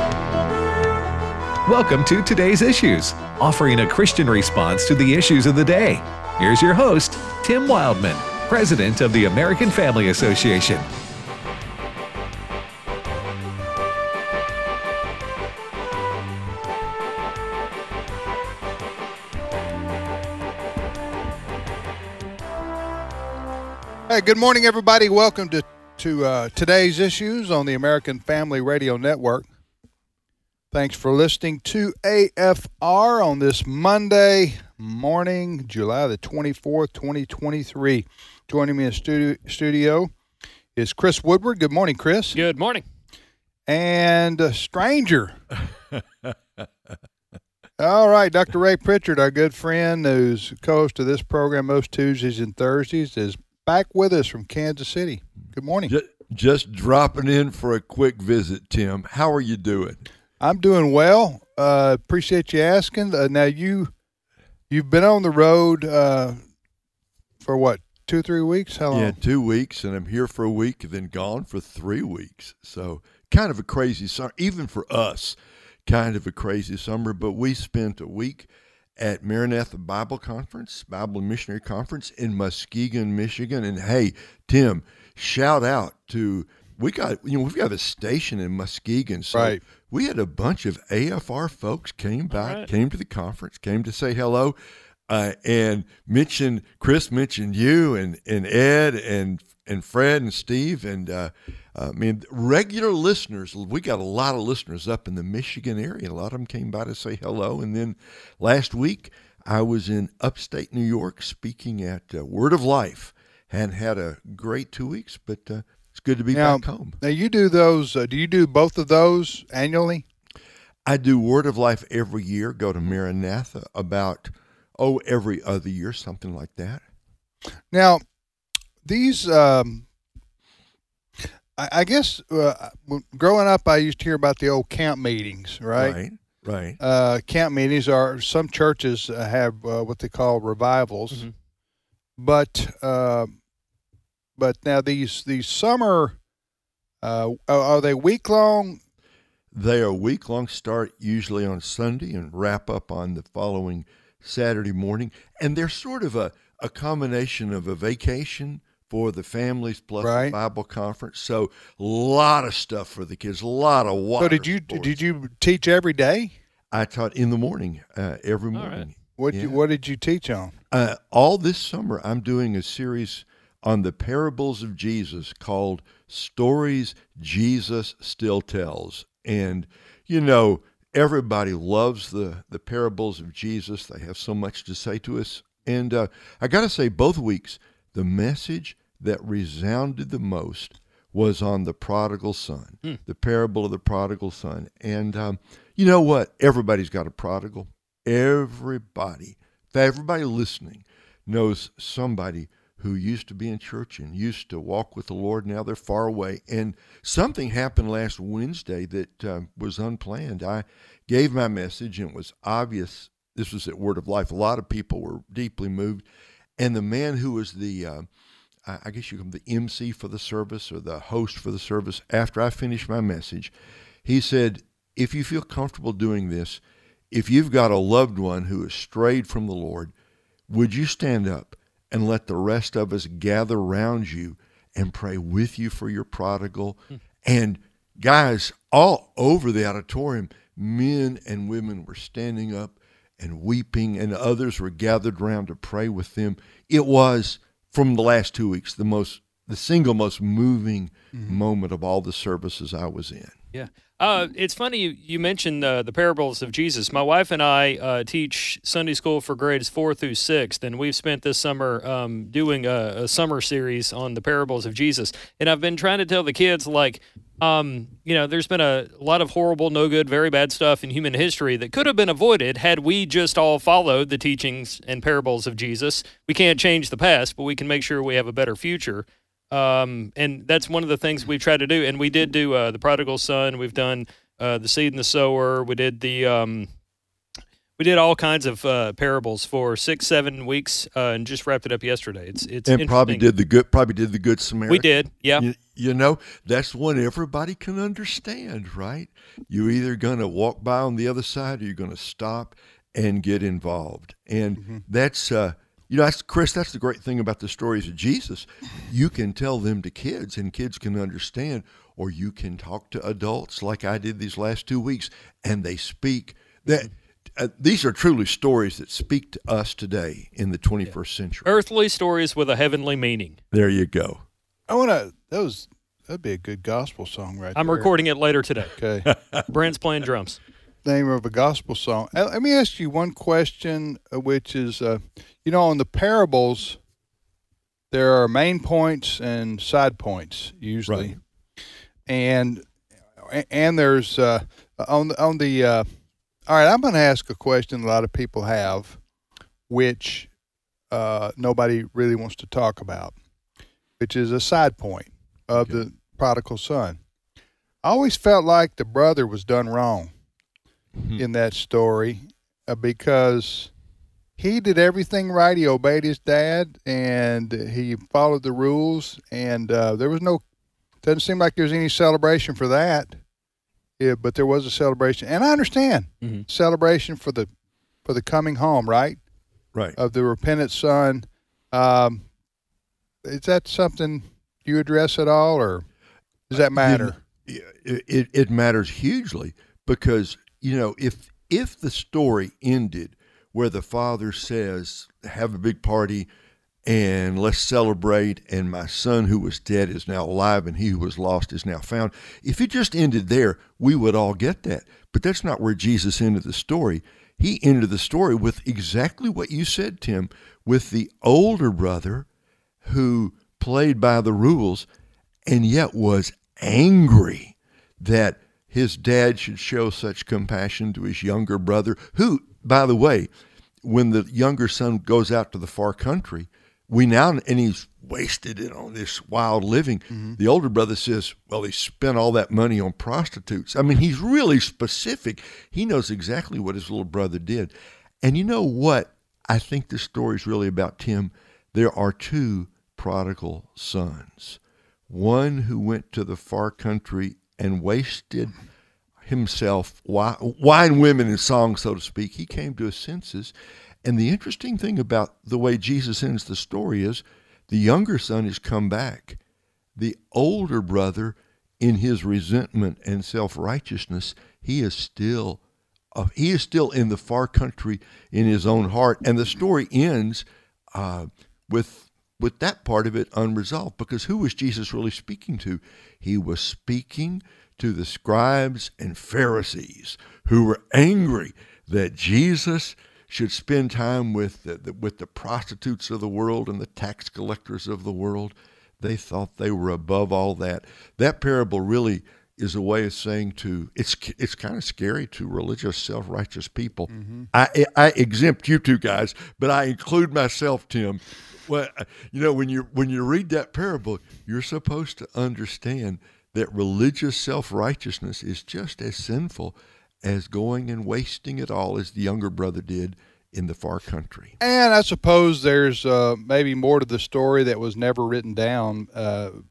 Welcome to Today's Issues, offering a Christian response to the issues of the day. Here's your host, Tim Wildman, President of the American Family Association. Hey, good morning, everybody. Welcome to Today's Issues on the American Family Radio Network. Thanks for listening to AFR on this Monday morning, July the 24th, 2023. Joining me in studio is Chris Woodward. Good morning, Chris. Good morning. And a stranger. All right, Dr. Ray Pritchard, our good friend who's co-host of this program most Tuesdays and Thursdays, is back with us from Kansas City. Good morning. Just dropping in for a quick visit, Tim. How are you doing? I'm doing well. Appreciate you asking. Now you've been on the road for what, 2-3 weeks? How long? Yeah, 2 weeks, and I'm here for a week, and then gone for 3 weeks. So kind of a crazy summer, even for us. Kind of a crazy summer. But we spent a week at Maranatha Bible Missionary Conference in Muskegon, Michigan. And hey, Tim, shout out to we've got a station in Muskegon, so right. We had a bunch of AFR folks came to the conference, came to say hello, and Chris mentioned you and Ed and Fred and Steve and regular listeners. We got a lot of listeners up in the Michigan area. A lot of them came by to say hello. And then last week I was in upstate New York speaking at Word of Life. Hadn't had a great 2 weeks, but it's good to be back home. Now you do those. Do you do both of those annually? I do Word of Life every year. Go to Maranatha about every other year, something like that. Now these. I guess growing up, I used to hear about the old camp meetings, right? Right. Camp meetings are, some churches have what they call revivals, mm-hmm. But now these summer, are they week long? They are week long. Start usually on Sunday and wrap up on the following Saturday morning, and they're sort of a combination of a vacation for the families plus right. the Bible conference. So a lot of stuff for the kids, a lot of water. So did you teach every day? I taught in the morning, every morning. Right. What did you teach on? All this summer, I'm doing a series on the parables of Jesus called Stories Jesus Still Tells. And, everybody loves the parables of Jesus. They have so much to say to us. And I got to say, both weeks, the message that resounded the most was on the prodigal son, the parable of the prodigal son. And you know what? Everybody's got a prodigal. Everybody listening knows somebody who used to be in church and used to walk with the Lord. Now they're far away. And something happened last Wednesday that was unplanned. I gave my message, and it was obvious. This was at Word of Life. A lot of people were deeply moved. And the man who was the MC for the service, or the host for the service, after I finished my message, he said, if you feel comfortable doing this, if you've got a loved one who has strayed from the Lord, would you stand up and let the rest of us gather around you and pray with you for your prodigal? And guys, all over the auditorium, men and women were standing up and weeping, and others were gathered around to pray with them. It was, from the last 2 weeks, the single most moving moment of all the services I was in. Yeah. It's funny you mentioned the parables of Jesus. My wife and I teach Sunday school for grades 4 through 6, and we've spent this summer doing a summer series on the parables of Jesus. And I've been trying to tell the kids, there's been a lot of horrible, no good, very bad stuff in human history that could have been avoided had we just all followed the teachings and parables of Jesus. We can't change the past, but we can make sure we have a better future. And that's one of the things we try to do. And we did do the prodigal son. We've done the seed and the sower. We did the We did all kinds of parables for 6-7 weeks, and just wrapped it up yesterday. It's and probably did the Good Samaritan. We did, yeah. You know, that's one everybody can understand, right? You're either going to walk by on the other side, or you're going to stop and get involved. And that's Chris. That's the great thing about the stories of Jesus. You can tell them to kids, and kids can understand, or you can talk to adults, like I did these last 2 weeks, and they speak that. These are truly stories that speak to us today in the 21st century. Earthly stories with a heavenly meaning. There you go. That'd be a good gospel song right there. I'm recording it later today. Okay. Brent's playing drums. Name of a gospel song. Let me ask you one question, which is, on the parables, there are main points and side points usually, and there's on the. All right, I'm going to ask a question a lot of people have, which nobody really wants to talk about, which is a side point of the prodigal son. I always felt like the brother was done wrong in that story because he did everything right. He obeyed his dad, and he followed the rules, and doesn't seem like there's any celebration for that. Yeah, but there was a celebration, and I understand celebration for the coming home, right? Right. Of the repentant son. Is that something you address at all, or does that matter? It matters hugely because if the story ended where the father says, "Have a big party and let's celebrate, and my son who was dead is now alive, and he who was lost is now found." If it just ended there, we would all get that. But that's not where Jesus ended the story. He ended the story with exactly what you said, Tim, with the older brother who played by the rules and yet was angry that his dad should show such compassion to his younger brother, who, by the way, when the younger son goes out to the far country, and he's wasted it on this wild living. The older brother says, well, he spent all that money on prostitutes. I mean, he's really specific. He knows exactly what his little brother did. And you know what I think this story is really about, Tim? There are two prodigal sons. One who went to the far country and wasted himself, wine, women, and song, so to speak. He came to his senses. And the interesting thing about the way Jesus ends the story is the younger son has come back. The older brother, in his resentment and self-righteousness, he is still in the far country in his own heart. And the story ends with that part of it unresolved, because who was Jesus really speaking to? He was speaking to the scribes and Pharisees who were angry that Jesus should spend time with the prostitutes of the world and the tax collectors of the world. They thought they were above all that. That parable really is a way of saying it's kind of scary to religious, self-righteous people. I exempt you two guys, but I include myself, Tim. Well, when you read that parable, you're supposed to understand that religious self-righteousness is just as sinful as going and wasting it all as the younger brother did in the far country. And I suppose there's maybe more to the story that was never written down. I'm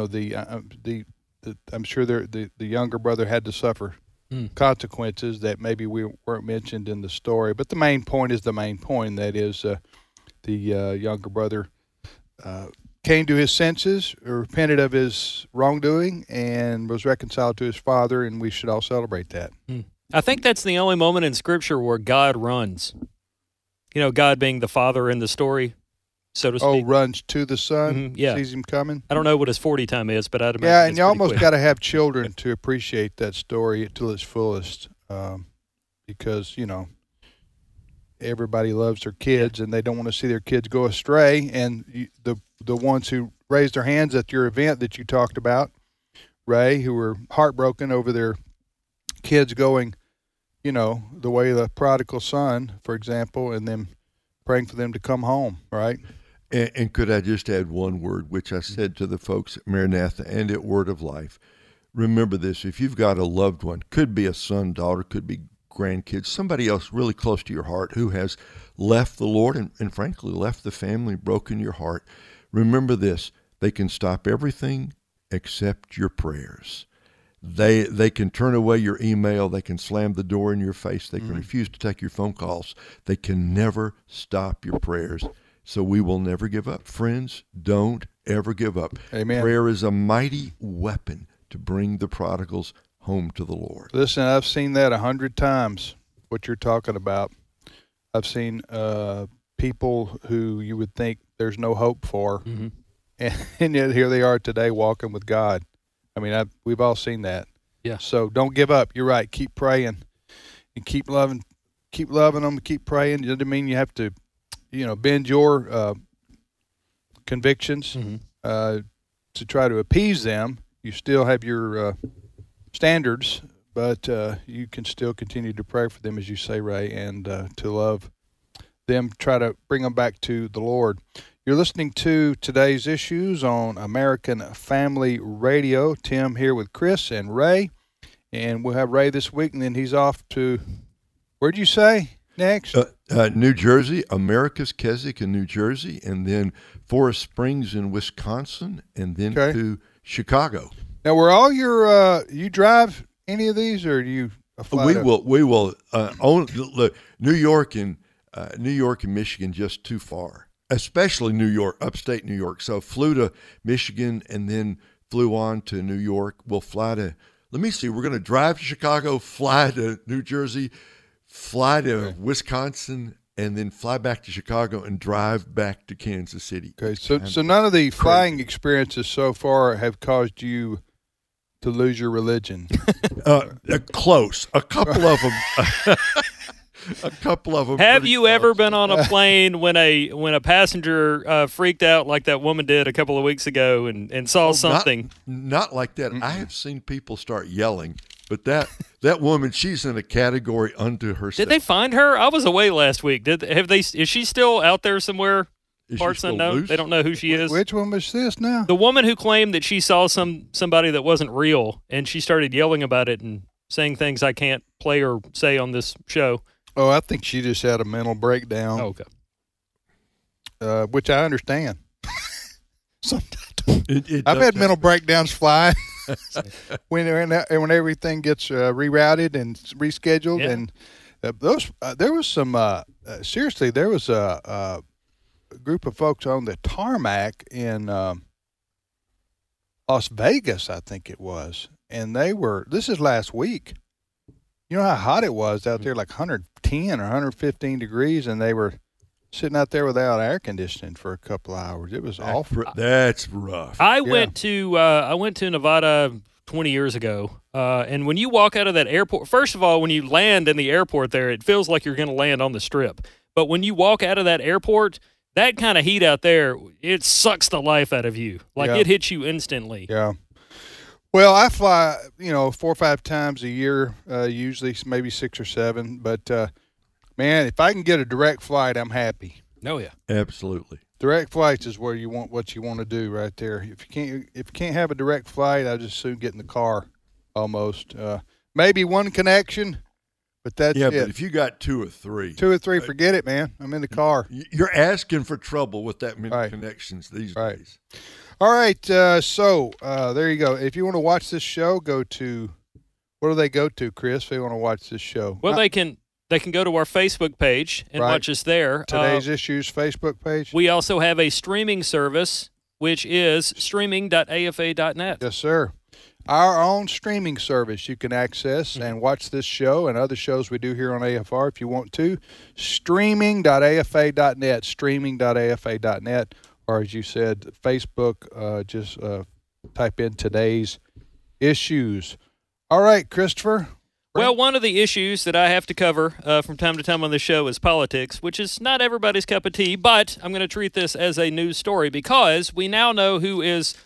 sure the younger brother had to suffer consequences that maybe weren't mentioned in the story. But the main point is the main point, and that is the younger brother came to his senses, repented of his wrongdoing, and was reconciled to his father, and we should all celebrate that. I think that's the only moment in Scripture where God runs. God being the father in the story, so to speak. Oh, runs to the son, yeah. Sees him coming. I don't know what his 40 time is, but I'd imagine yeah, and you almost quick. got to have children to appreciate that story till its fullest, because everybody loves their kids and they don't want to see their kids go astray. And the ones who raised their hands at your event that you talked about, Ray, who were heartbroken over their kids going, the way of the prodigal son, for example, and then praying for them to come home, right? And could I just add one word, which I said to the folks at Maranatha and at Word of Life. Remember this: if you've got a loved one, could be a son, daughter, could be grandkids, somebody else really close to your heart who has left the Lord and frankly left the family, broken your heart, remember this: they can stop everything except your prayers. They can turn away your email. They can slam the door in your face. They can refuse to take your phone calls. They can never stop your prayers. So we will never give up. Friends, don't ever give up. Amen. Prayer is a mighty weapon to bring the prodigals home to the Lord. Listen, I've seen that 100 times, what you're talking about. I've seen people who you would think there's no hope for, and yet here they are today walking with God. I mean, we've all seen that. Yeah. So don't give up. You're right. Keep praying and keep loving them. Keep praying. It doesn't mean you have to, bend your convictions to try to appease them. You still have your standards, but you can still continue to pray for them, as you say, Ray, and to love them. Try to bring them back to the Lord. You're listening to Today's Issues on American Family Radio. Tim here with Chris and Ray. And we'll have Ray this week, and then he's off to, where'd you say next? New Jersey, America's Keswick in New Jersey, and then Forest Springs in Wisconsin, and then to Chicago. Now, were all your, you drive any of these, or do you fly? We will own, look, New York and Michigan just too far. Especially New York, upstate New York. So flew to Michigan and then flew on to New York. We'll fly to, we're going to drive to Chicago, fly to New Jersey, fly to Wisconsin, and then fly back to Chicago and drive back to Kansas City. Okay, so none of the flying experiences so far have caused you to lose your religion? Close. A couple of them. A couple of them. Have you ever been on a plane when a passenger freaked out like that woman did a couple of weeks ago and saw something? Not like that. I have seen people start yelling, but that woman, she's in a category unto herself. Did they find her? I was away last week. Is she still out there somewhere? Parts unknown. Loose? They don't know who she is. Which one was this now? The woman who claimed that she saw somebody that wasn't real, and she started yelling about it and saying things I can't play or say on this show. Oh, I think she just had a mental breakdown. Oh, okay. Which I understand. Sometimes It I've does had mental breakdowns flying when everything gets rerouted and rescheduled, and there was some seriously, there was a group of folks on the tarmac in Las Vegas, I think it was, and this is last week. You know how hot it was out there, like 110 or 115 degrees, and they were sitting out there without air conditioning for a couple of hours. It was awful. That's rough. I went to Nevada 20 years ago, and when you walk out of that airport, first of all, when you land in the airport there, it feels like you're going to land on the Strip. But when you walk out of that airport, that kind of heat out there, it sucks the life out of you. Like it hits you instantly. Yeah. Well, I fly, 4 or 5 times a year, usually maybe 6 or 7. But, man, if I can get a direct flight, I'm happy. Oh, yeah. Absolutely. Direct flights is where you want what you want to do right there. If you can't have a direct flight, I just soon get in the car almost. Maybe one connection, but that's it. Yeah, but if you got 2 or 3. 2 or 3, forget it, man. I'm in the car. You're asking for trouble with that many connections these days. All right, so there you go. If you want to watch this show, go to, where do they go to, Chris, if they want to watch this show? Well, they can go to our Facebook page and watch us there. Today's Issues Facebook page. We also have a streaming service, which is streaming.afa.net. Yes, sir. Our own streaming service you can access and watch this show and other shows we do here on AFR if you want to. Streaming.afa.net, streaming.afa.net. Or as you said, Facebook, just type in Today's Issues. All right, Christopher. Well, one of the issues that I have to cover from time to time on the show is politics, which is not everybody's cup of tea, but I'm going to treat this as a news story because we now know who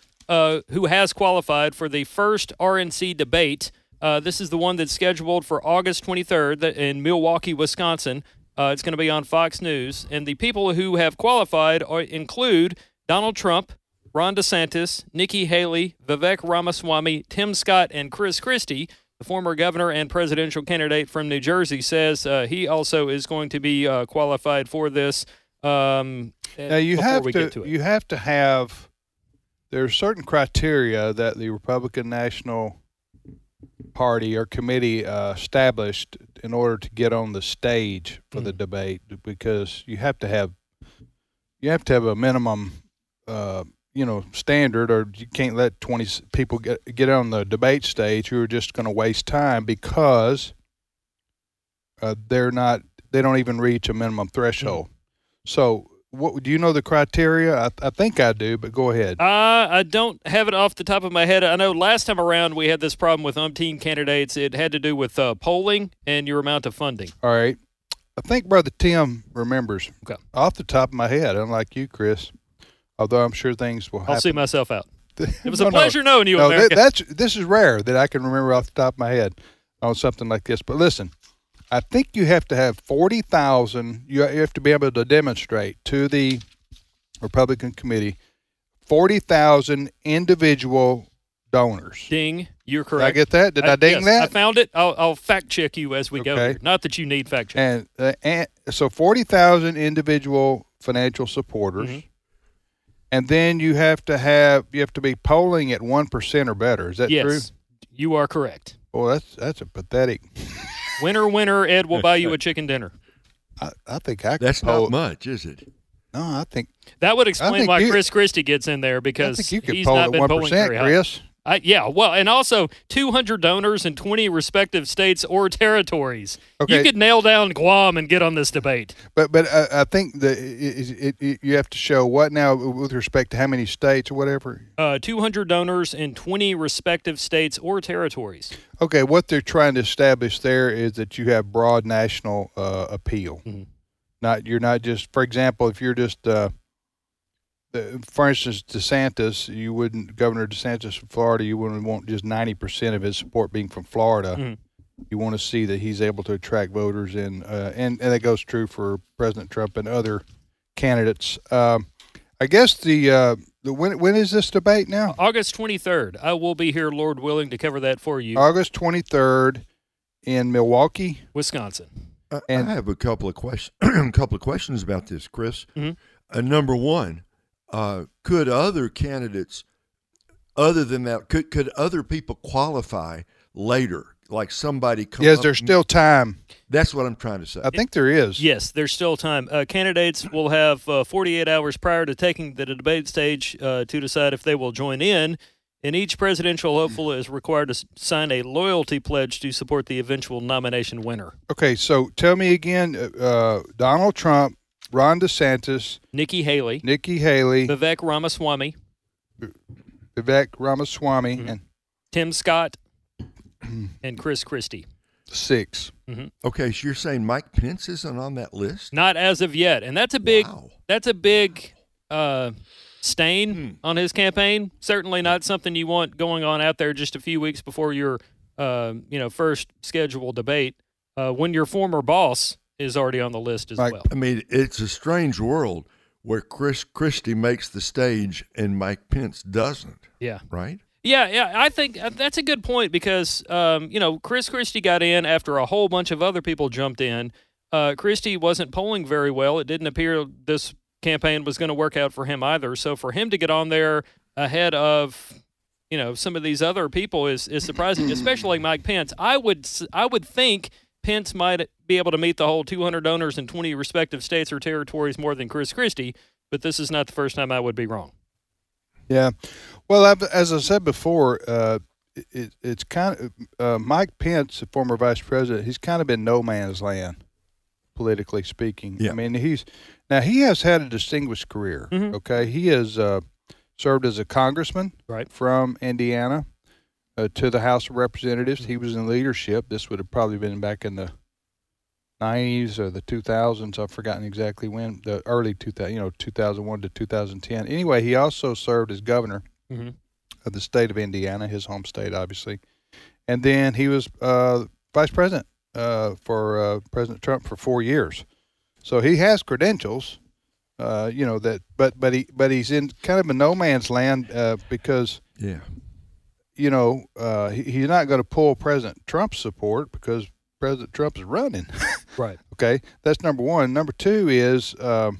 has qualified for the first RNC debate. This is the one that's scheduled for August 23rd in Milwaukee, Wisconsin. It's going to be on Fox News. And the people who have qualified include Donald Trump, Ron DeSantis, Nikki Haley, Vivek Ramaswamy, Tim Scott, and Chris Christie. the former governor and presidential candidate from New Jersey, says he also is going to be qualified for this. Now you have to have. There are certain criteria that the Republican National Party or committee established in order to get on the stage for the debate, because you have to have a minimum standard, or you can't let 20 people get on the debate stage who are just going to waste time because they don't even reach a minimum threshold. So what do you know the criteria? I think I do, but go ahead. I don't have it off the top of my head. I know last time around we had this problem with umpteen candidates. It had to do with polling and your amount of funding. All right. I think Brother Tim remembers off the top of my head, unlike you, Chris, although I'm sure things will happen. I'll see myself out. It was a pleasure knowing you, America. This is rare that I can remember off the top of my head on something like this. But listen, I think you have to have 40,000. You have to be able to demonstrate to the Republican committee 40,000 individual donors. Ding, you're correct. Did I get that? Did I ding that? I found it. I'll fact check you as we go here. Not that you need fact check. And so 40,000 individual financial supporters. Mm-hmm. And then you have to be polling at 1% or better. Is that true? Yes, you are correct. Well, that's a pathetic. Winner, Ed will buy you a chicken dinner. I think I could That's not much, is it? No, I think that would explain why Chris Christie gets in there, because he's not been polling very high. Chris. And also 200 donors in 20 respective states or territories. Okay. You could nail down Guam and get on this debate. But I think you have to show what now with respect to how many states or whatever? 200 donors in 20 respective states or territories. Okay, what they're trying to establish there is that you have broad national appeal. Mm-hmm. You're not just, for example, if you're just for instance, Governor DeSantis from Florida, you wouldn't want just 90% of his support being from Florida. Mm-hmm. You want to see that he's able to attract voters, and that goes true for President Trump and other candidates. I guess when is this debate now? August 23rd. I will be here, Lord willing, to cover that for you. August 23rd in Milwaukee, Wisconsin. I have a couple of questions about this, Chris. Mm-hmm. Number one. Could other candidates, other than that, could other people qualify later? Like somebody come up? Yes, there's still time. That's what I'm trying to say. I think there is. Yes, there's still time. Candidates will have 48 hours prior to taking the debate stage to decide if they will join in. And each presidential hopeful is required to sign a loyalty pledge to support the eventual nomination winner. Okay, so tell me again, Donald Trump, Ron DeSantis, Nikki Haley, Vivek Ramaswamy, mm-hmm. and Tim Scott, and Chris Christie. 6. Mm-hmm. Okay, so you're saying Mike Pence isn't on that list? Not as of yet, and that's a big stain on his campaign. Certainly not something you want going on out there just a few weeks before your first scheduled debate when your former boss is already on the list as well. I mean, it's a strange world where Chris Christie makes the stage and Mike Pence doesn't. Yeah. Right? Yeah, I think that's a good point because, Chris Christie got in after a whole bunch of other people jumped in. Christie wasn't polling very well. It didn't appear this campaign was going to work out for him either. So for him to get on there ahead of, some of these other people is surprising, especially Mike Pence. I would think Pence might be able to meet the whole 200 donors in 20 respective states or territories more than Chris Christie, but this is not the first time I would be wrong. Yeah. Well, as I said before, it's kind of Mike Pence, the former vice president, he's kind of in no man's land, politically speaking. Yeah. I mean, he has had a distinguished career, mm-hmm. okay? He has served as a congressman from Indiana. To the House of Representatives. He was in leadership. This would have probably been back in the 90s or the 2000s. I've forgotten exactly when. The early 2001 to 2010. Anyway, he also served as governor mm-hmm. of the state of Indiana, his home state, obviously. And then he was vice president for President Trump for 4 years. So he has credentials, but he's in kind of a no man's land because. Yeah. he's not going to pull President Trump's support because President Trump is running. Right. Okay, that's number one. Number two is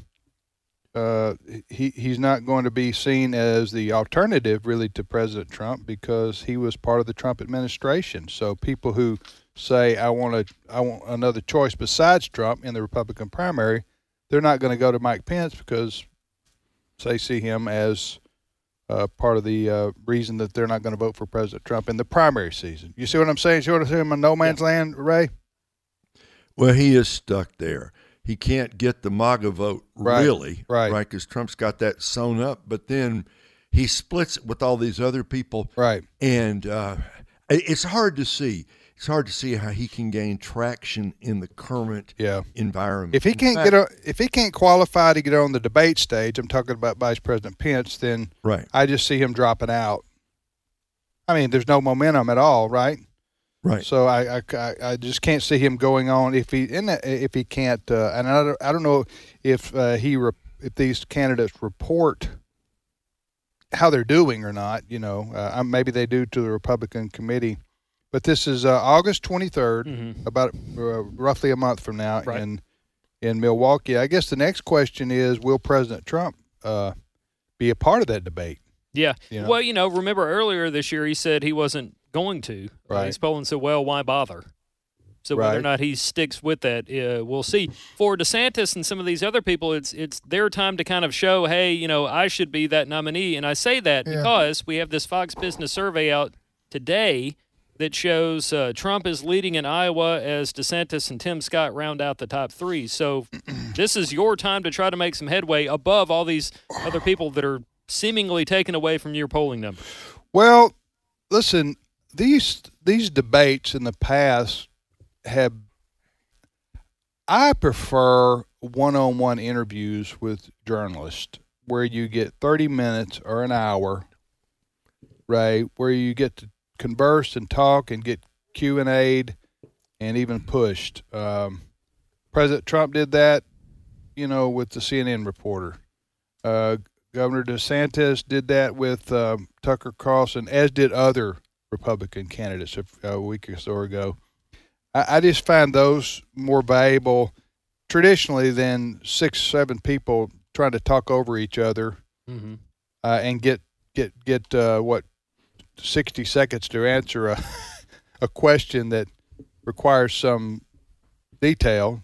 he's not going to be seen as the alternative really to President Trump because he was part of the Trump administration. So people who say I want another choice besides Trump in the Republican primary, they're not going to go to Mike Pence because they see him as part of the reason that they're not going to vote for President Trump in the primary season. You see what I'm saying? See what I'm saying? In no man's land, Ray? Well, he is stuck there. He can't get the MAGA vote really, right? Because Trump's got that sewn up. But then he splits it with all these other people, right? And it's hard to see. It's hard to see how he can gain traction in the current environment. If he can't qualify to get on the debate stage, I'm talking about Vice President Pence, then I just see him dropping out. I mean, there's no momentum at all, right? Right. So I just can't see him going on if he can't. And I don't know if these candidates report how they're doing or not. Maybe they do to the Republican committee. But this is August 23rd, about roughly a month from now in Milwaukee. I guess the next question is, will President Trump be a part of that debate? Yeah. Well, remember earlier this year he said he wasn't going to. Right. He's polling so well, why bother? So whether or not he sticks with that, we'll see. For DeSantis and some of these other people, it's their time to kind of show, hey, I should be that nominee. And I say that because we have this Fox Business survey out today that shows Trump is leading in Iowa as DeSantis and Tim Scott round out the top three. So this is your time to try to make some headway above all these other people that are seemingly taken away from your polling number. Well, listen, these debates in the past I prefer one-on-one interviews with journalists where you get 30 minutes or an hour, right, where you get to converse and talk and get Q&A'd and even pushed. President Trump did that, with the CNN reporter. Governor DeSantis did that with Tucker Carlson, as did other Republican candidates a week or so ago. I just find those more valuable traditionally than 6-7 people trying to talk over each other and get 60 seconds to answer a question that requires some detail.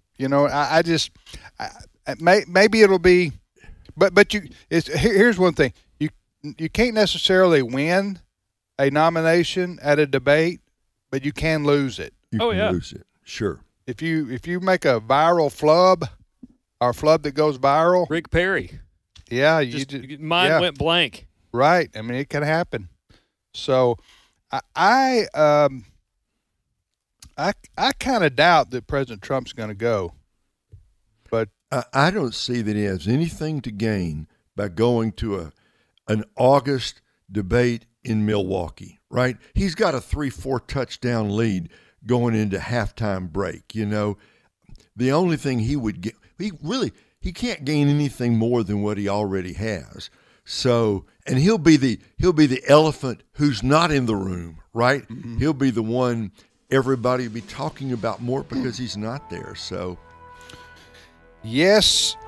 Maybe it'll be, but here's one thing: you can't necessarily win a nomination at a debate, but you can lose it. You can lose it, sure. If you make a viral flub, or a flub that goes viral, Rick Perry. Yeah, mine went blank. Right. I mean, it can happen. So, I kind of doubt that President Trump's going to go. But I don't see that he has anything to gain by going to an August debate in Milwaukee. Right? He's got a 3-4 touchdown lead going into halftime break. The only thing he would get, he can't gain anything more than what he already has. So, and he'll be the elephant who's not in the room, right? Mm-hmm. He'll be the one everybody will be talking about more because he's not there. So, yes.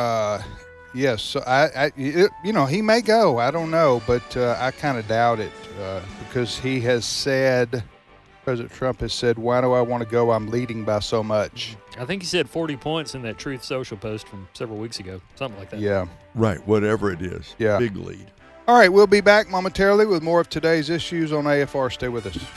So he may go. I don't know, but I kind of doubt it because he has said. President Trump has said, why do I want to go? I'm leading by so much. I think he said 40 points in that Truth Social post from several weeks ago, something like that. Yeah. Right, whatever it is. Yeah. Big lead. All right, we'll be back momentarily with more of today's issues on AFR. Stay with us.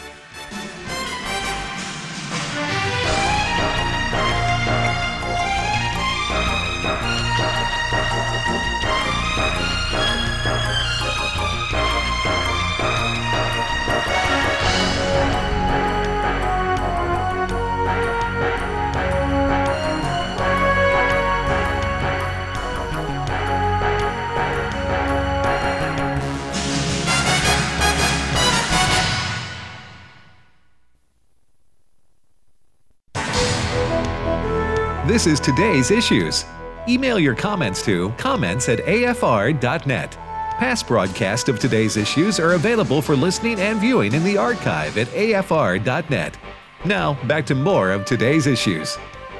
This is today's issues. Email your comments to comments@afr.net. Past broadcasts of today's issues are available for listening and viewing in the archive at afr.net. Now, back to more of today's issues.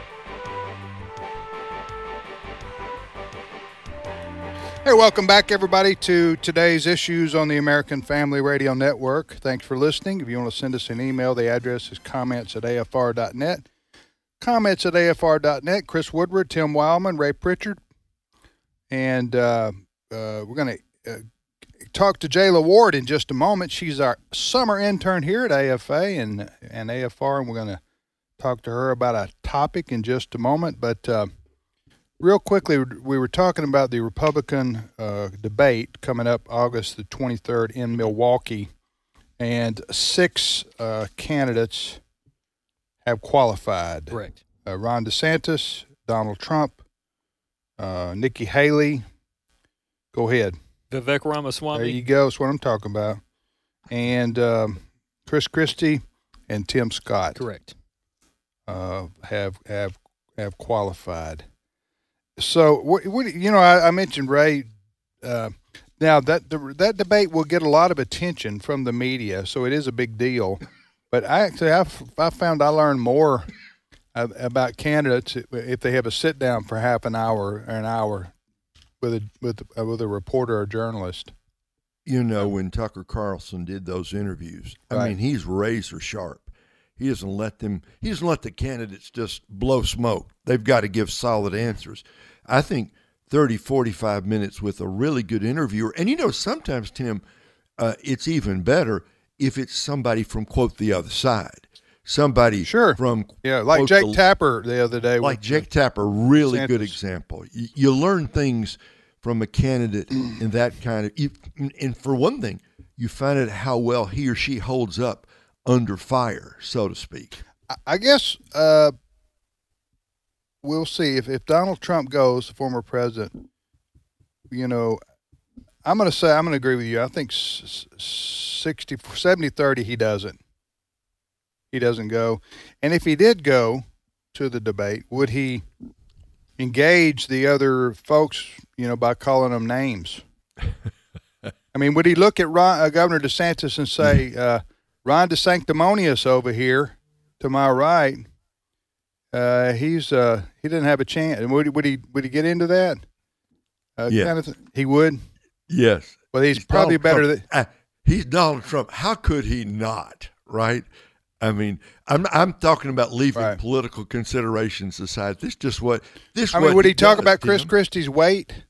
Hey, welcome back, everybody, to today's issues on the American Family Radio Network. Thanks for listening. If you want to send us an email, the address is comments@afr.net. Comments@afr.net. Chris Woodward, Tim Wildman, Ray Pritchard. And we're going to talk to Jayla Ward in just a moment. She's our summer intern here at AFA and AFR, and we're going to talk to her about a topic in just a moment. But real quickly, we were talking about the Republican debate coming up August the 23rd in Milwaukee, and 6 candidates have qualified. Correct. Ron DeSantis, Donald Trump, Nikki Haley. Go ahead. Vivek Ramaswamy. There you go. That's what I'm talking about. And Chris Christie and Tim Scott. Correct. Have qualified. So what I mentioned Ray. Now that debate will get a lot of attention from the media, so it is a big deal. But I found I learned more about candidates if they have a sit down for half an hour or an hour with a reporter or journalist. You know, when Tucker Carlson did those interviews, Right. I mean, he's razor sharp. He doesn't let the candidates just blow smoke. They've got to give solid answers. I think 30, 45 minutes with a really good interviewer. And, you know, sometimes, Tim, it's even better if it's somebody from, quote, the other side. Somebody Sure. from, Like quote, Jake Tapper the other day. like with Jake Tapper, really DeSantis. good example. You learn things from a candidate in that kind of, and for one thing, you find out how well he or she holds up under fire, so to speak. I guess we'll see if Donald Trump goes, the former president. You know, I'm going to agree with you. I think 70-30 he doesn't. He doesn't go. And if he did go to the debate, would he engage the other folks, by calling them names? I mean, would he look at Governor DeSantis and say, Ron DeSanctimonious over here to my right, he didn't have a chance. And would he get into that? Yeah. Kind of he would? Yes. Well, he's probably Donald better Trump. He's Donald Trump. How could he not, right? I mean, I'm talking about leaving Right. political considerations aside. Would he talk about Chris Tim. Christie's weight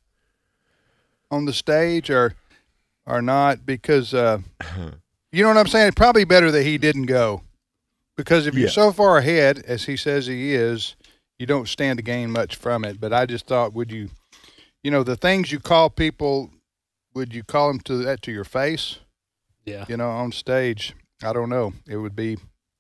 on the stage or not? Because you know what I'm saying? It's probably better that he didn't go. Because if you're Yeah. so far ahead, as he says he is, you don't stand to gain much from it. But I just thought, would you, the things you call people, would you call them to your face? Yeah. On stage? I don't know. It would be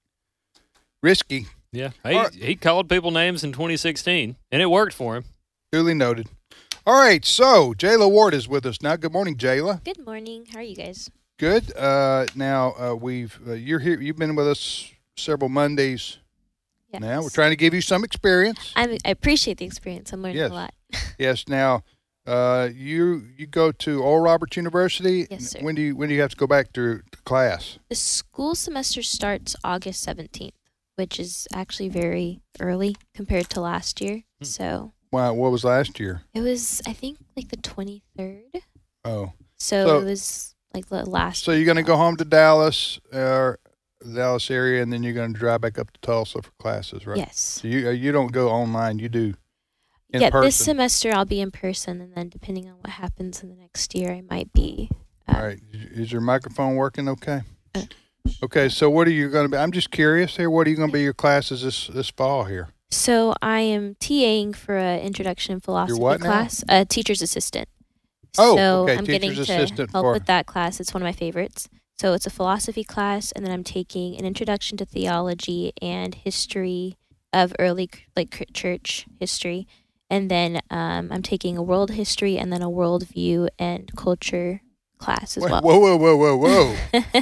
risky. Yeah. All right. He called people names in 2016, and it worked for him. Duly noted. All right, so Jayla Ward is with us now. Good morning, Jayla. Good morning. How are you guys? Good. Now you're here. You've been with us several Mondays. Yes. Now we're trying to give you some experience. I appreciate the experience. I'm learning Yes. a lot. Yes. Now, you go to Oral Roberts University. Yes, sir. When do you have to go back to class? The school semester starts August 17th, which is actually very early compared to last year. So Wow. What was last year? it was, I think, like the 23rd. Oh. So it was like the last. So you're going to go home to Dallas or the Dallas area, and then you're going to drive back up to Tulsa for classes, right? Yes. So you don't go online. You do in Yeah, person. this semester I'll be in person, and then depending on what happens in the next year, I might be. All right. Is your microphone working okay? Uh. Okay, so what are you going to be? I'm just curious here. What are you going to be your classes this fall here? So I am TAing for an introduction in philosophy what now? class, a teacher's assistant. Oh, so okay, I'm getting teacher's to assistant help for- with that class. It's one of my favorites. So it's a philosophy class, and then I'm taking an introduction to theology and history of early church history, and then I'm taking a world history and then a world view and culture class as well. Whoa.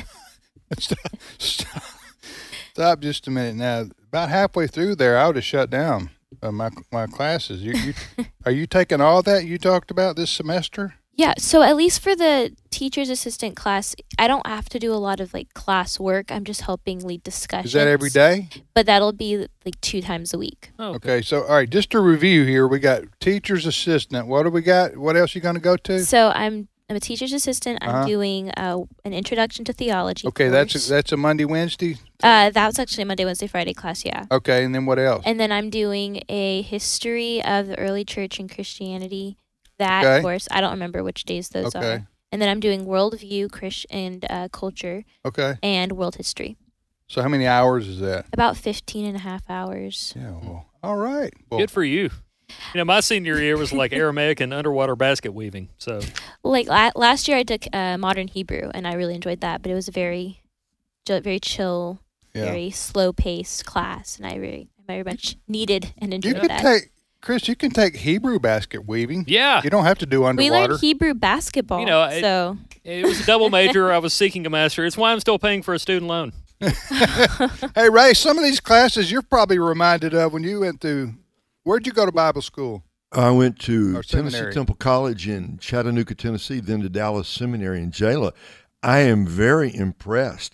Stop just a minute now. About halfway through there, I would have shut down my classes. You are you taking all that you talked about this semester? Yeah, so at least for the teacher's assistant class, I don't have to do a lot of like class work. I'm just helping lead discussions. Is that every day? But that'll be like 2 times a week. Oh, Okay, so all right, just to review here, we got teacher's assistant. What do we got? What else you going to go to? So I'm a teacher's assistant. I'm Uh-huh. doing an introduction to theology. Okay, course. that's a Monday, Wednesday. That was actually a Monday, Wednesday, Friday class. Yeah. Okay, and then what else? And then I'm doing a history of the early church and Christianity. That Okay. course, I don't remember which days those Okay. are. And then I'm doing worldview, Christian, and culture, Okay, and world history. so how many hours is that? About 15 and a half hours. Yeah, well, all right. Well, Good for you. You know, my senior year was like Aramaic and underwater basket weaving. So Like last year, I took modern Hebrew, and I really enjoyed that. But it was a very chill, yeah. very slow paced class, and I very much needed and You enjoyed can that. take, Chris, you can take Hebrew basket weaving. yeah, You don't have to do We underwater. learned Hebrew basketball. You know, so it was a double major. I was seeking a master. It's why I'm still paying for a student loan. Hey, Ray, some of these classes you're probably reminded of when you went through. Where'd you go to Bible school? I went to Or Tennessee seminary. Temple College in Chattanooga, Tennessee, then to Dallas Seminary in Jayla. I am very impressed.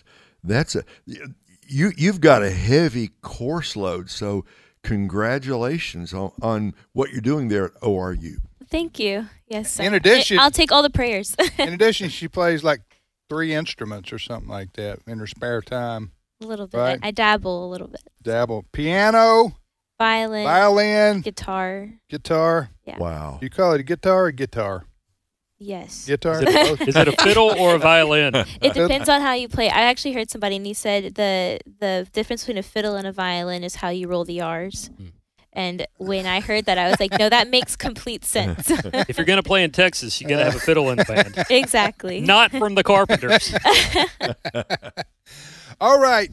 You've got a heavy course load, so congratulations on what you're doing there at ORU. thank you. Yes. Sir. In addition- I'll take all the prayers. In addition, she plays like 3 instruments or something like that in her spare time. A little bit. Right. I dabble a little bit. Dabble. Piano, Violin, violin, guitar. guitar. Yeah. Wow. Do you call it a guitar or guitar? Yes. Guitar? Is it a fiddle or a violin? It depends on how you play. I actually heard somebody and he said the difference between a fiddle and a violin is how you roll the R's. And when I heard that, I was like, no, that makes complete sense. If you're going to play in Texas, you got to have a fiddle in the band. Exactly. Not from the Carpenters. All right.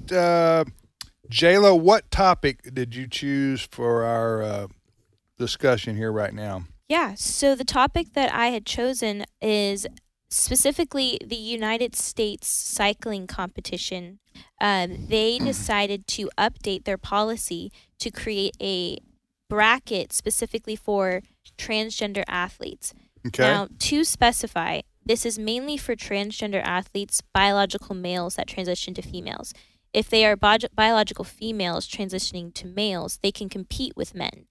J-Lo, what topic did you choose for our discussion here right now? Yeah. So the topic that I had chosen is specifically the United States cycling competition. They decided to update their policy to create a bracket specifically for transgender athletes. Okay. Now, to specify, this is mainly for transgender athletes, biological males that transition to females. If they are biological females transitioning to males, they can compete with men,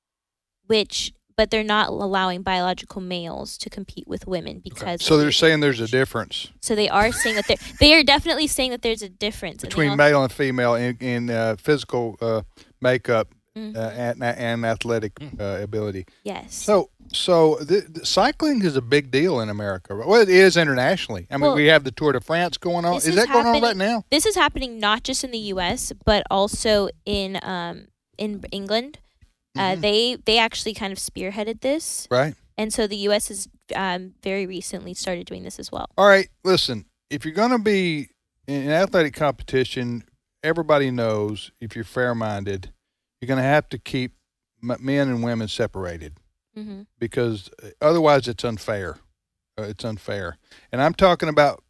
but they're not allowing biological males to compete with women because. So they're saying there's a difference So they are saying that they are definitely saying that there's a difference between male and female in physical makeup Mhm. and athletic ability. Yes. So the cycling is a big deal in America. Well, it is internationally. I mean, Well, we have the Tour de France going on. this Is is that going on happening- right now? This is happening not just in the U.S. but also in England. They actually kind of spearheaded this, Right. and so the U.S. has very recently started doing this as well. All right. Listen, if you're going to be in an athletic competition, everybody knows if you're fair-minded, you're going to have to keep men and women separated Mm-hmm. because otherwise it's unfair. It's unfair. And I'm talking about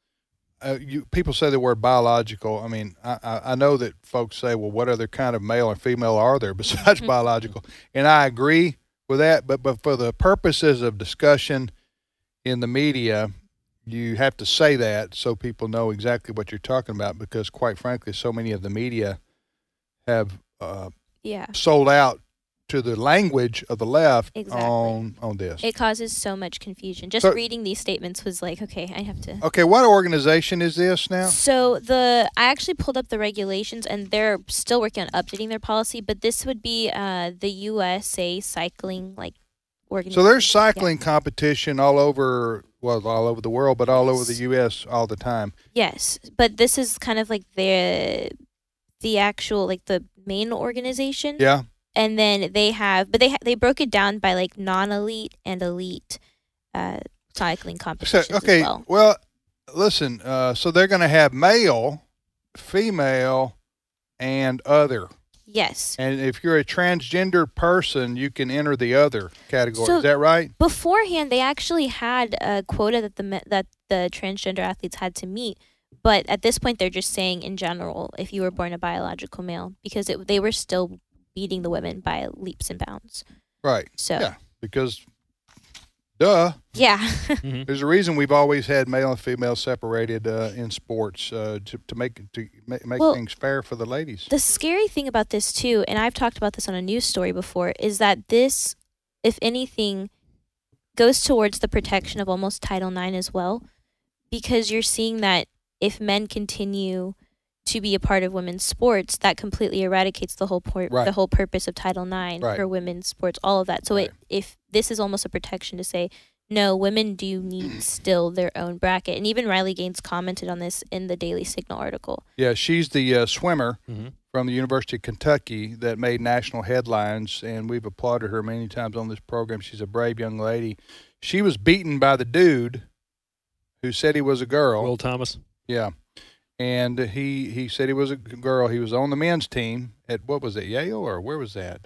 people say the word biological. I mean, I know that folks say, well, what other kind of male or female are there besides biological? And I agree with that. But for the purposes of discussion in the media, you have to say that so people know exactly what you're talking about because, quite frankly, so many of the media have Yeah. sold out to the language of the left Exactly. on this. It causes so much confusion. Just So- reading these statements was like, okay, I have to. Okay, what organization is this now? So I actually pulled up the regulations, and they're still working on updating their policy. But this would be the USA Cycling organization. So there's cycling competition all over the world, but all over the U.S. all the time. Yes, but this is kind of like the actual the main organization. Yeah. And then they broke it down by like non-elite and elite cycling So, competitions okay. as well. Well, listen. So they're going to have male, female, and other. Yes. And if you're a transgender person, you can enter the other category. So- Is that right? Beforehand, they actually had a quota that the transgender athletes had to meet, but at this point, they're just saying in general, if you were born a biological male, because they were still beating the women by leaps and bounds. Right. So Yeah. Because Duh. Yeah. There's a reason we've always had male and female separated in sports to make Well, things fair for the ladies. The scary thing about this too, and I've talked about this on a news story before, is that this, if anything, goes towards the protection of almost Title IX as well, because you're seeing that if men continue to be a part of women's Right. sports, that completely eradicates the whole the whole purpose of Title IX Right. for women's sports, all of that. So Right. if this is almost a protection to say, no, women do need still their own bracket. And even Riley Gaines commented on this in the Daily Signal article. Yeah, she's the swimmer Mhm. from the University of Kentucky that made national headlines, and we've applauded her many times on this program. She's a brave young lady. She was beaten by the dude who said he was a girl. Will Thomas. Yeah. And he said he was a girl. He was on the men's team at, what was it, Yale, or where was that?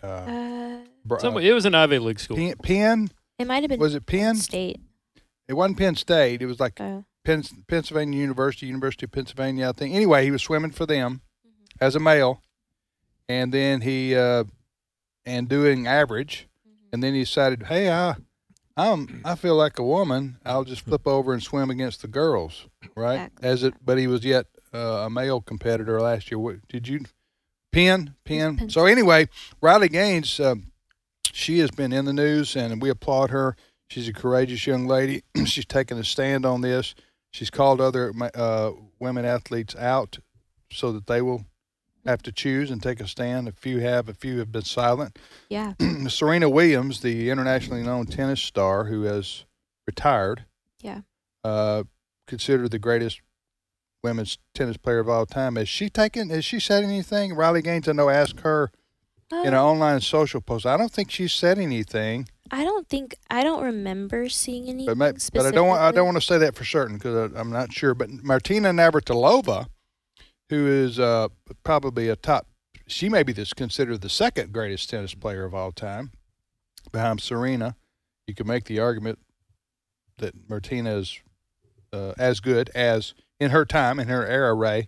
It was an Ivy League school. Penn? It might have been Was it Penn? State. It wasn't Penn State. It was like Uh, Pennsylvania University of Pennsylvania, I think. Anyway, he was swimming for them as a male, and then he and doing average, and then he decided, hey, I feel like a woman. I'll just flip over and swim against the girls, right? Exactly. But he was yet a male competitor last year. Did you? Penn. Penn. So anyway, Riley Gaines, she has been in the news, and we applaud her. She's a courageous young lady. She's taken a stand on this. She's called other women athletes out so that they will have to choose and take a stand. A few have been silent. yeah. Serena Williams, the internationally known tennis star who has retired, Yeah. considered the greatest women's tennis player of all time. Has she said anything? Riley Gaines, I know, asked her in an online social post. I don't think she said anything. I don't remember seeing anything But I specifically. don't want to say that for certain because I'm not sure. But Martina Navratilova, who is probably a top, she may be considered the second greatest tennis player of all time, behind Serena. You could make the argument that Martina is as good as in her time, in her era, Ray.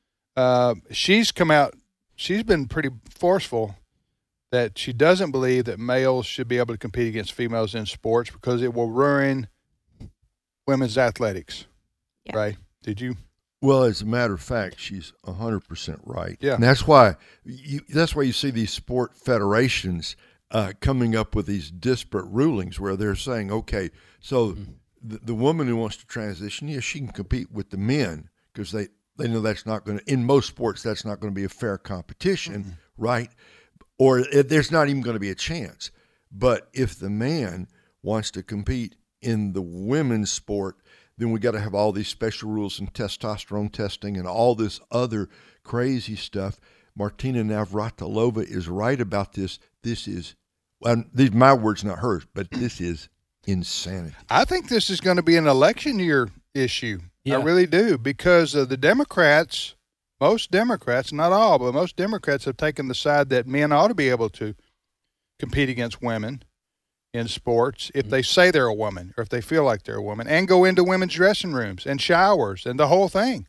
She's come out. She's been pretty forceful that she doesn't believe that males should be able to compete against females in sports because it will ruin women's athletics. Yeah. Right? Did you? Well, as a matter of fact, she's 100% right. Yeah. And that's why you see these sport federations coming up with these disparate rulings where they're saying, okay, so the woman who wants to transition, yeah, she can compete with the men because they know that's not going to, in most sports, that's not going to be a fair competition, right? Or there's not even going to be a chance. But if the man wants to compete in the women's sport, then we got to have all these special rules and testosterone testing and all this other crazy stuff. Martina Navratilova is right about this. This is, these my words, not hers, but this is insanity. I think this is going to be an election year issue. Yeah. I really do, because the Democrats, most Democrats, not all, but most Democrats have taken the side that men ought to be able to compete against women in sports if they say they're a woman or if they feel like they're a woman, and go into women's dressing rooms and showers and the whole thing.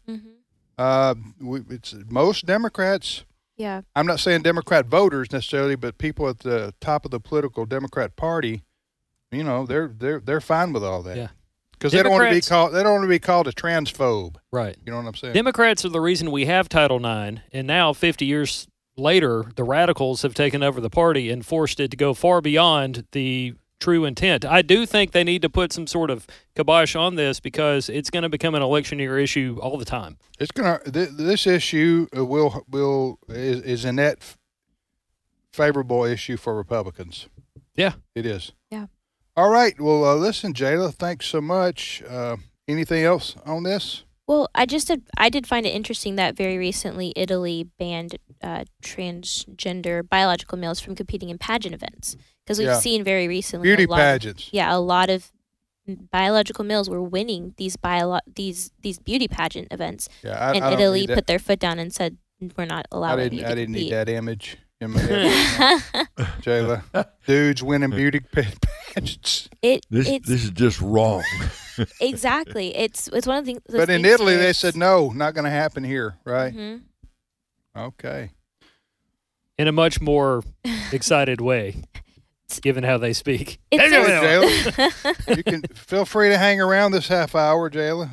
It's most Democrats. Yeah. I'm not saying Democrat voters necessarily, but people at the top of the political Democrat Party, you know, they're fine with all that. Yeah. Because they don't want to be called a transphobe. Right. You know what I'm saying? Democrats are the reason we have Title IX, and now 50 years later, the radicals have taken over the party and forced it to go far beyond the true intent. I do think they need to put some sort of kibosh on this because it's going to become an election year issue all the time. It's gonna. This issue is a net favorable issue for Republicans. Yeah. It is. Yeah. All right. Well, listen, Jayla, thanks so much. Anything else on this? Well, I did find it interesting that very recently Italy banned transgender biological males from competing in pageant events, because we've seen very recently beauty pageants. A lot of biological males were winning these beauty pageant events, and Italy put their foot down and said we're not allowing you to I didn't compete. need that image in my head, Jayla. Dudes winning beauty pageants. This is just wrong. Exactly. It's one of the things. But in Italy, they said no, not going to happen here, right? Mm-hmm. Okay. In a much more excited way. given how they speak. Hey, Jayla, you can feel free to hang around this half hour, Jayla.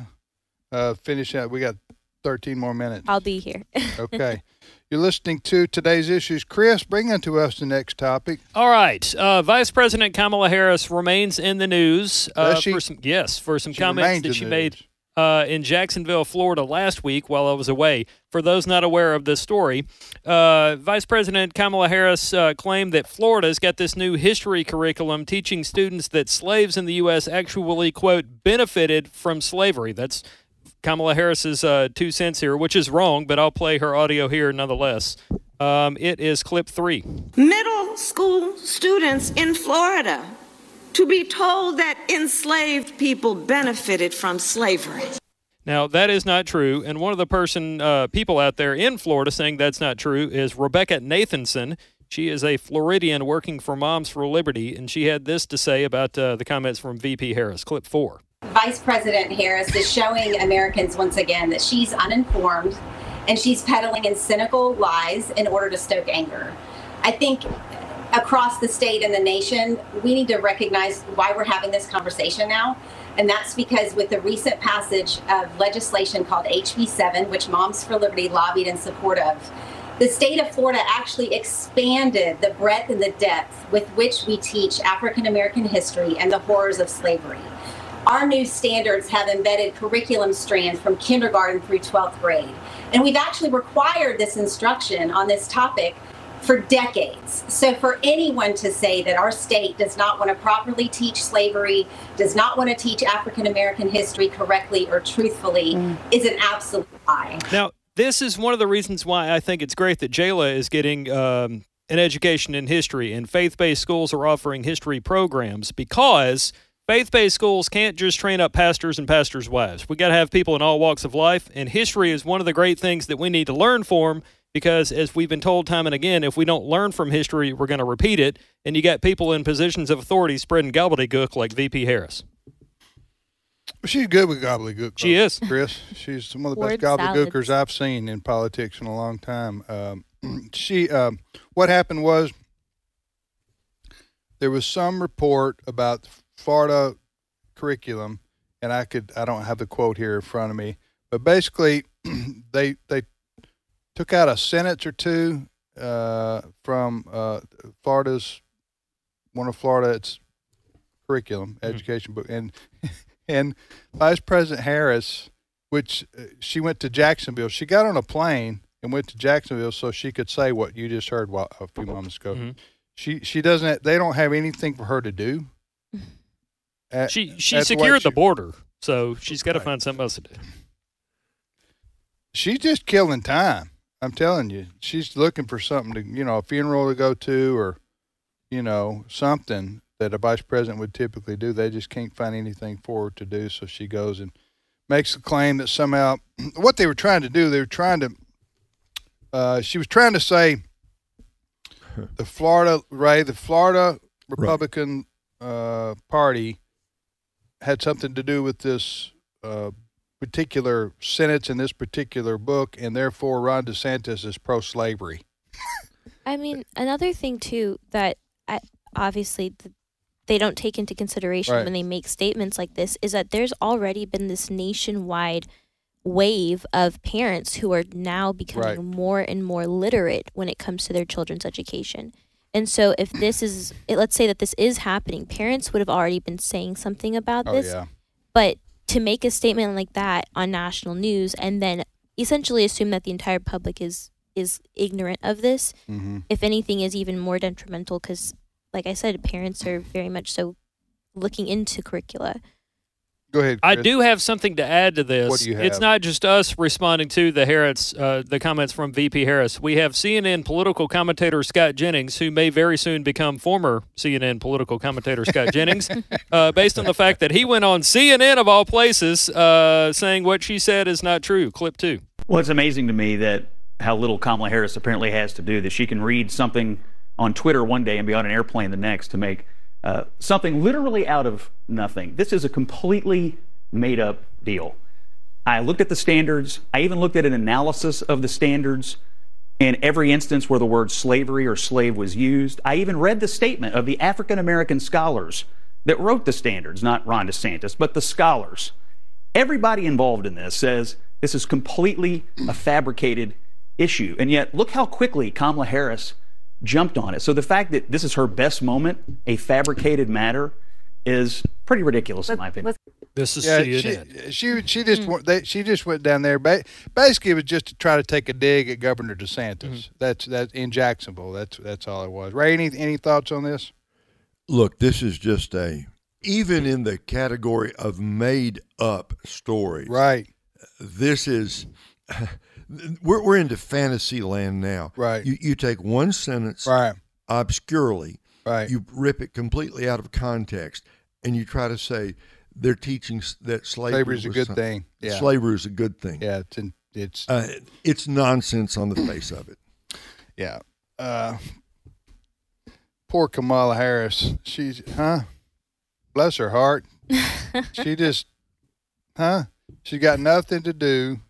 Finish out. We got 13 more minutes. I'll be here. Okay. You're listening to Today's Issues. Chris, bring into us the next topic. All right. Vice President Kamala Harris remains in the news Does she? for some comments that she made in Jacksonville, Florida last week while I was away. For those not aware of this story, Vice President Kamala Harris claimed that Florida's got this new history curriculum teaching students that slaves in the U.S. actually, quote, benefited from slavery. That's Kamala Harris's 2 cents here, which is wrong, but I'll play her audio here nonetheless. It is clip 3. Middle school students in Florida to be told that enslaved people benefited from slavery. Now, that is not true, and one of the people out there in Florida saying that's not true is Rebecca Nathanson. She is a Floridian working for Moms for Liberty, and she had this to say about the comments from VP Harris. Clip 4. Vice President Harris is showing Americans once again that she's uninformed and she's peddling in cynical lies in order to stoke anger. I think across the state and the nation, we need to recognize why we're having this conversation now. And that's because with the recent passage of legislation called HB 7, which Moms for Liberty lobbied in support of, the state of Florida actually expanded the breadth and the depth with which we teach African American history and the horrors of slavery. Our new standards have embedded curriculum strands from kindergarten through 12th grade. And we've actually required this instruction on this topic for decades. So for anyone to say that our state does not want to properly teach slavery, does not want to teach African American history correctly or truthfully is an absolute lie. Now, this is one of the reasons why I think it's great that Jayla is getting an education in history, and faith-based schools are offering history programs, because faith-based schools can't just train up pastors and pastors' wives. We got to have people in all walks of life, and history is one of the great things that we need to learn from, because as we've been told time and again, if we don't learn from history, we're going to repeat it, and you got people in positions of authority spreading gobbledygook like VP Harris. She's good with gobbledygook. She is. Chris, she's one of the best Word gobbledygookers salads. I've seen in politics in a long time. What happened was there was some report about Florida curriculum, and I don't have the quote here in front of me, but basically they took out a sentence or two from one of Florida's curriculum education book, and Vice President Harris, which she went to Jacksonville. She got on a plane and went to Jacksonville so she could say what you just heard a few moments ago. Mm-hmm. She doesn't. They don't have anything for her to do. She secured the border, so she's got to find something else to do. She's just killing time. I'm telling you, she's looking for something to, a funeral to go to, or, something that a vice president would typically do. They just can't find anything for her to do, so she goes and makes the claim that somehow what they were trying to do, she was trying to say the Florida Republican Party had something to do with this particular sentence in this particular book, and therefore Ron DeSantis is pro-slavery. I mean, another thing, too, that obviously they don't take into consideration when they make statements like this is that there's already been this nationwide wave of parents who are now becoming more and more literate when it comes to their children's education. And so if this is, let's say that this is happening, parents would have already been saying something about this. Yeah. But to make a statement like that on national news and then essentially assume that the entire public is ignorant of this, if anything, is even more detrimental because, like I said, parents are very much so looking into curricula. Go ahead, Chris. I do have something to add to this. What do you have? It's not just us responding to the comments from VP Harris. We have CNN political commentator Scott Jennings, who may very soon become former CNN political commentator Scott Jennings, based on the fact that he went on CNN of all places saying what she said is not true. Clip 2. Well, it's amazing to me that how little Kamala Harris apparently has to do, that she can read something on Twitter one day and be on an airplane the next to make something literally out of nothing. This is a completely made-up deal. I looked at the standards. I even looked at an analysis of the standards. in every instance where the word slavery or slave was used. I even read the statement of the African American scholars that wrote the standards, not Ron DeSantis, but the scholars. Everybody involved in this says this is completely a fabricated issue. And yet, look how quickly Kamala Harris jumped on it. So the fact that this is her best moment, a fabricated matter, is pretty ridiculous in my opinion. This is she just went down there. Basically, it was just to try to take a dig at Governor DeSantis. That's in Jacksonville. That's all it was. Ray, any thoughts on this? Look, this is just even in the category of made up stories. Right. This is we're into fantasy land now. Right. You take one sentence, right, obscurely, right, you rip it completely out of context, and you try to say they're teaching that slavery is a good thing. Yeah. Slavery is a good thing. Yeah, it's nonsense on the face of it. Yeah. Poor Kamala Harris. She's bless her heart. She just she got nothing to do.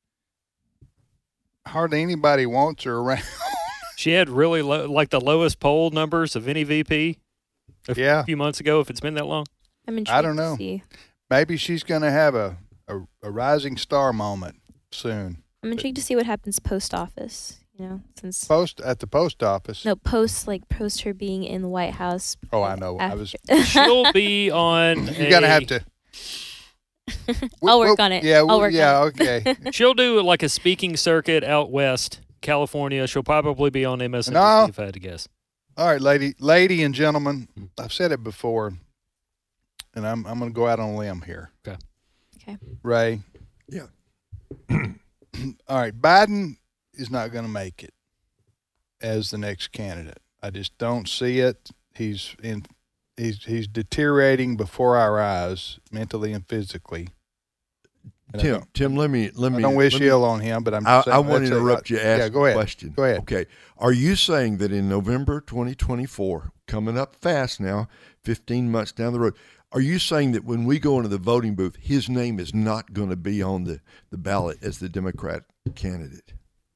Hardly anybody wants her around. She had really low, like the lowest poll numbers of any VP a few months ago, if it's been that long. I don't know. Maybe she's going to have a rising star moment soon. I'm intrigued to see what happens post office. Since at the post office. No, post her being in the White House. Oh, I know. She'll be on. You're gonna have to. I'll work on it. Yeah, I'll work on it. Okay. She'll do like a speaking circuit out west, California. She'll probably be on MSNBC if I had to guess. All right, lady and gentlemen, I've said it before, and I'm going to go out on a limb here. Okay. Ray. Yeah. All right, Biden is not going to make it as the next candidate. I just don't see it. He's deteriorating before our eyes, mentally and physically. And Tim, let me. I don't wish ill on him, but I want to interrupt you. Ask go ahead. a question. Go ahead. Okay, are you saying that in November 2024, coming up fast now, 15 months down the road, are you saying that when we go into the voting booth, his name is not going to be on the ballot as the Democrat candidate?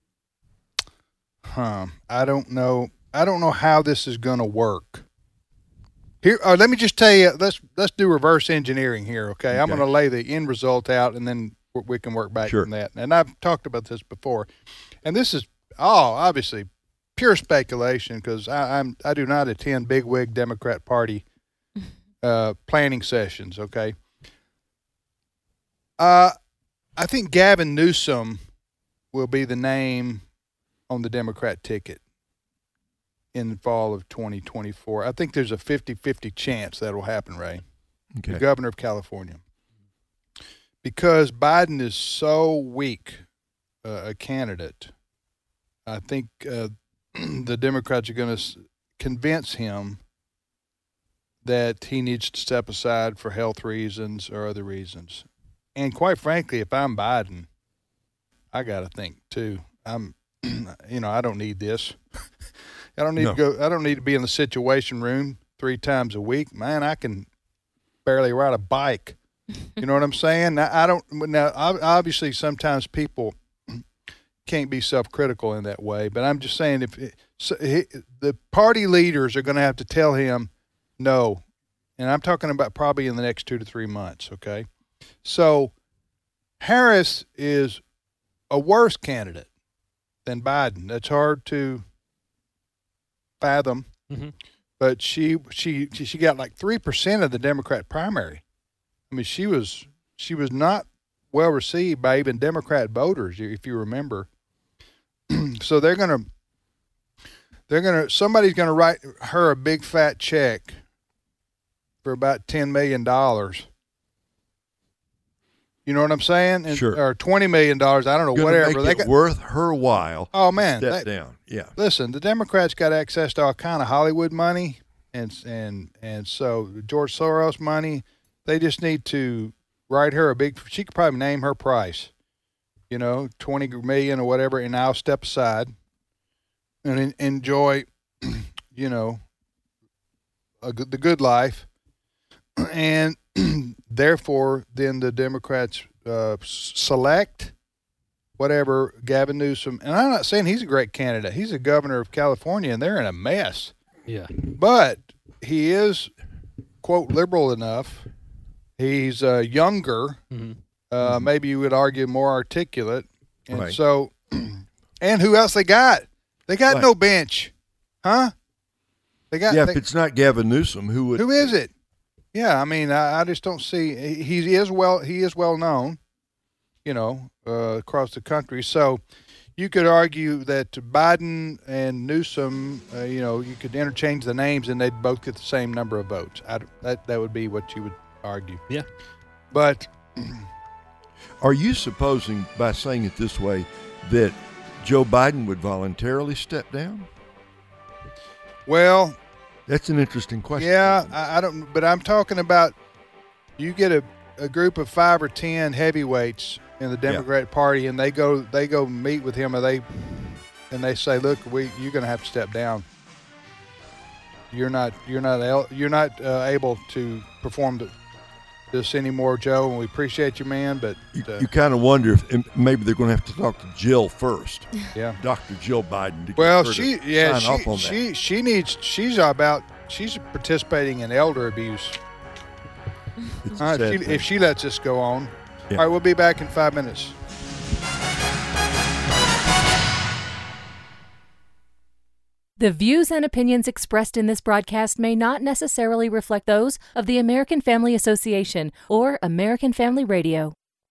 I don't know. I don't know how this is going to work. Here, let me just tell you. Let's do reverse engineering here, okay? I'm going to lay the end result out, and then we can work back from that. And I've talked about this before, and this is obviously pure speculation because I do not attend bigwig Democrat Party planning sessions. Okay. I think Gavin Newsom will be the name on the Democrat ticket in the fall of 2024. I think there's a 50-50 chance that will happen, Ray. Okay. The governor of California. Because Biden is so weak a candidate, I think the Democrats are going to convince him that he needs to step aside for health reasons or other reasons. And quite frankly, if I'm Biden, I got to think too. I don't need this. I don't need to go. I don't need to be in the Situation Room 3 times a week. Man, I can barely ride a bike. You know what I'm saying? Now, obviously, sometimes people can't be self-critical in that way. But I'm just saying, the party leaders are going to have to tell him no, and I'm talking about probably in the next 2 to 3 months. Okay, so Harris is a worse candidate than Biden. That's hard to fathom, but she got like 3% of the Democrat primary. I mean, she was not well received by even Democrat voters, if you remember. So somebody's gonna write her a big fat check for about $10 million. You know what I'm saying? Sure. Or $20 million. I don't know, whatever. Make it worth her while. Oh man, step down. Yeah. Listen, the Democrats got access to all kind of Hollywood money, and so George Soros money. They just need to write her a big. She could probably name her price, $20 million or whatever, and I'll step aside and enjoy, the good life, and therefore, then the Democrats select whatever, Gavin Newsom, and I'm not saying he's a great candidate. He's the governor of California, and they're in a mess. Yeah. But he is, quote, liberal enough. He's younger. Maybe you would argue more articulate. And Right. so, and who else they got? They got no bench. Huh? They got. Yeah, if it's not Gavin Newsom, who would? Who is it? Yeah, I mean, I just don't see. He is well known, across the country. So you could argue that Biden and Newsom, you could interchange the names and they'd both get the same number of votes. That would be what you would argue. Yeah. But Are you supposing, by saying it this way, that Joe Biden would voluntarily step down? well, That's an interesting question. yeah, I don't. But I'm talking about you get a group of 5 or 10 heavyweights in the Democratic Party, and they go meet with him, and they say, "Look, you're going to have to step down. You're not able to perform this anymore, Joe. And we appreciate you, man, but You kind of wonder if maybe they're going to have to talk to Jill first, yeah." Dr. Jill Biden. To Well, get her to sign off on that. she's participating in elder abuse. It's a sad thing. If she lets this go on. Yeah. All right, we'll be back in 5 minutes. The views and opinions expressed in this broadcast may not necessarily reflect those of the American Family Association or American Family Radio.